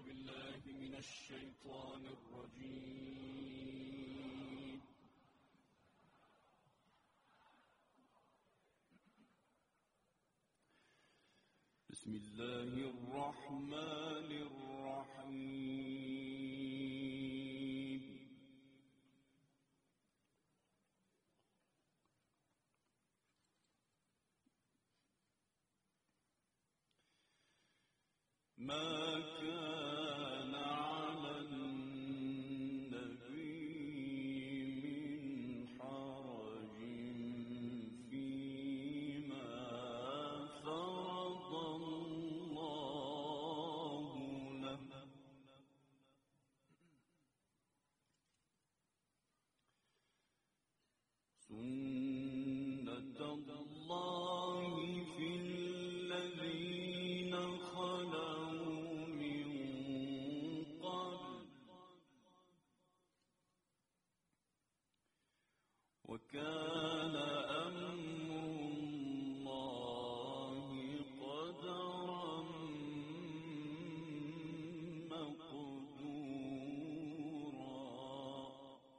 بالله من الشيطان الرجيم. بسم الله الرحمن الرحيم. ما كان على النبي من حرج فيما فرض الله له، سنة الله في الذين خلوا من قبل، وكان أمر الله قدرا مقدورا.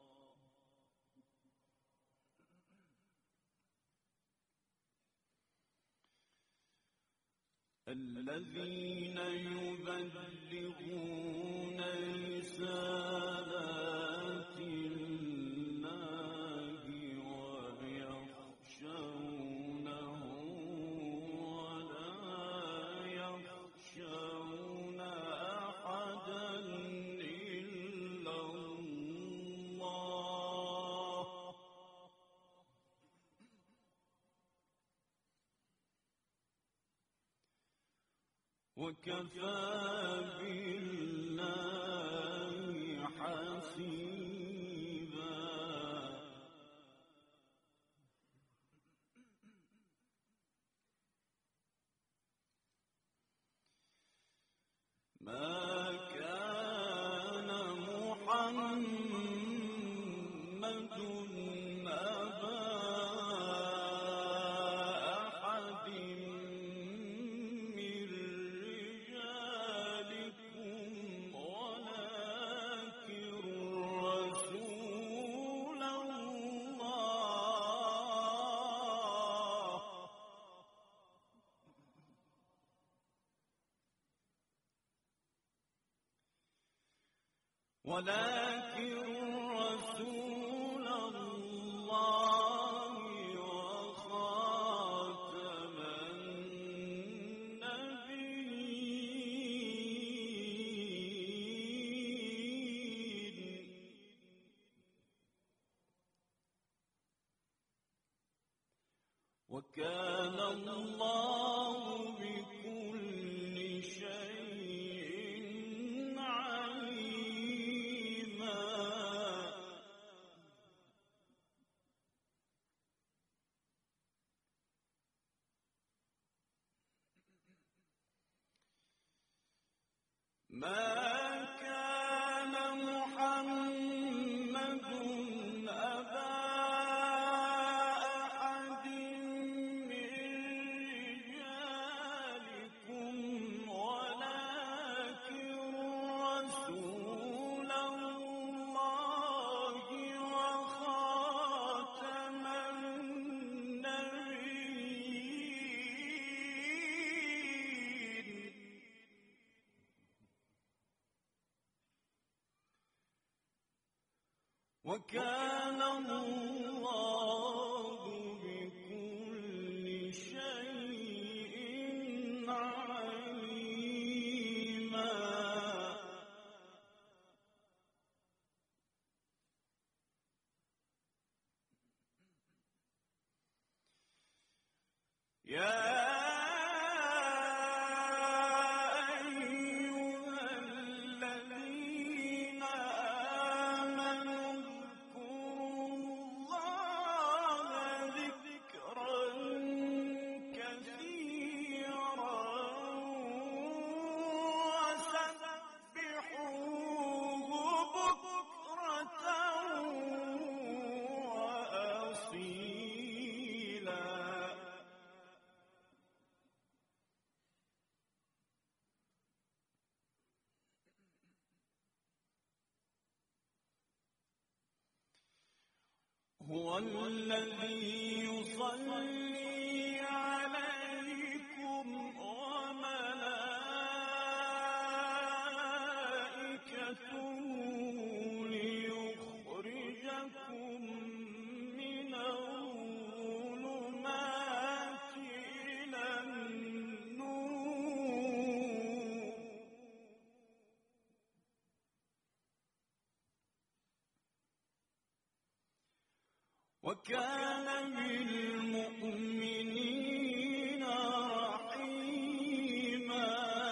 الذين يبلغون رسالات الله ويخشونه ولا يخشون أحدا إلا الله، وكفى بالله حسيبا. ما كان محمد أبا أحد من رجالكم ولكن رسول الله وخاتم النبيين. وكان الله بكل شيء عليما. ما كان محمد أبا أحد من رجالكم ولكن رسول الله وخاتم النبيين. وكان الله بكل شيء عليما. يا أيها الذين آمنوا اذكروا الله ذكرا كثيرا وسبحوه بكرة وأصيلا. هو الذي يصلي عليكم وملائكته ليخرجكم من الظلمات إلى النور. وكان بالمؤمنين رحيما.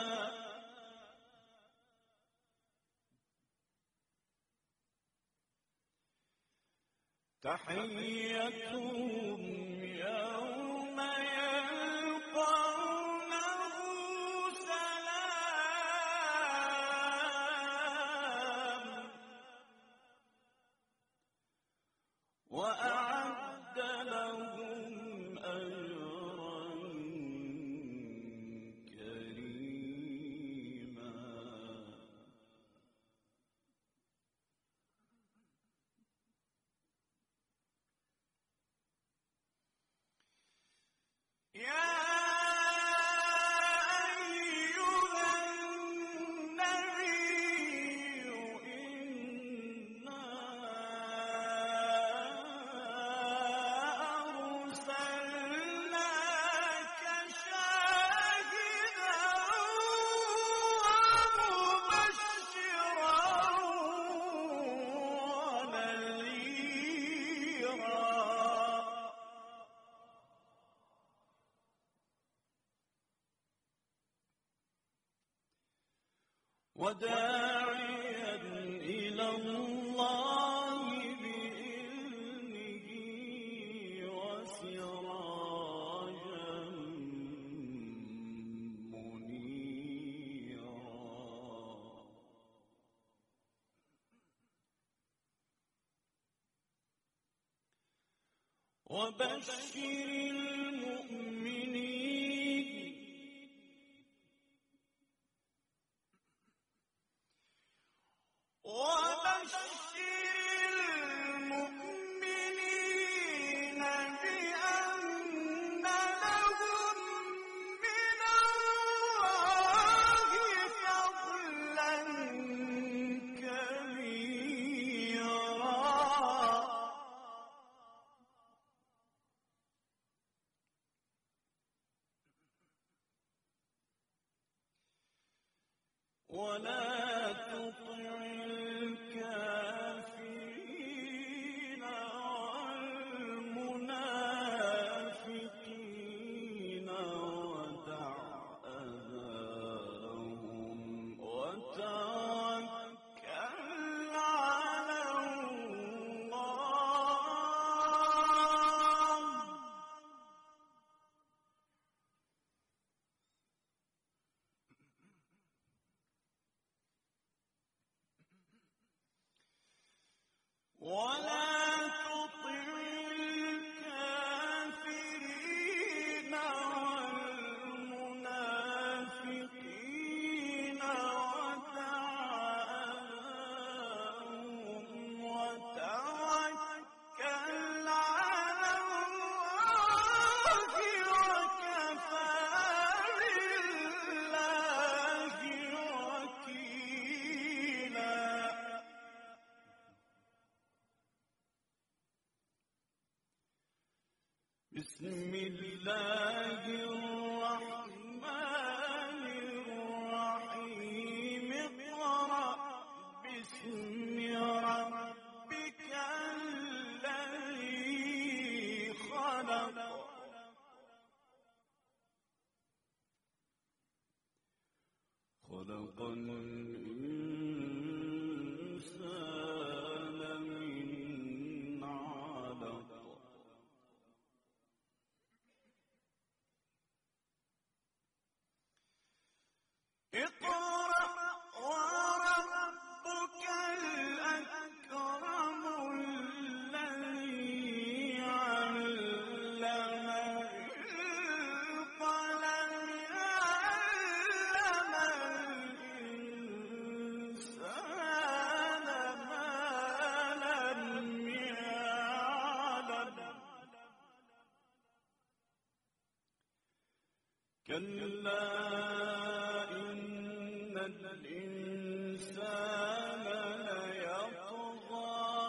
تحيتهم يوم يلقونه سلام وأعد لهم أجرا كريما. يا أيها النبي إنا أرسلناك شاهدا ومبشرا ونذيرا وداعيا إلى الله بإذنه وسراجا منيرا. وبشر المؤمنين بأن لهم من الله فضلا كبيرا. ولا تطع الكافرين والمنافقين ودع أذاهم وتوكل على الله. ولا تطع الكافرين والمنافقين ودع أذاهم وتوكل على الله وكفى بالله وكيلا. بسم الله الرحمن الرحيم. اقرأ باسم ربك الذي خلق. خلق الإنسان من علق. اقرأ وربك الأكرم الذي علم بالقلم علم كلا إن الإنسان ليطغى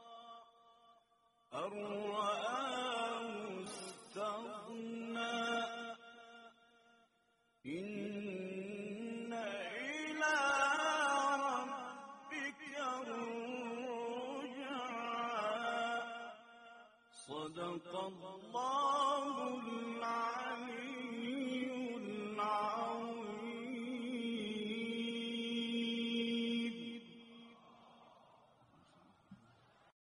أن رآه استغنى إن إلى ربك الرجعى صدق الله العليم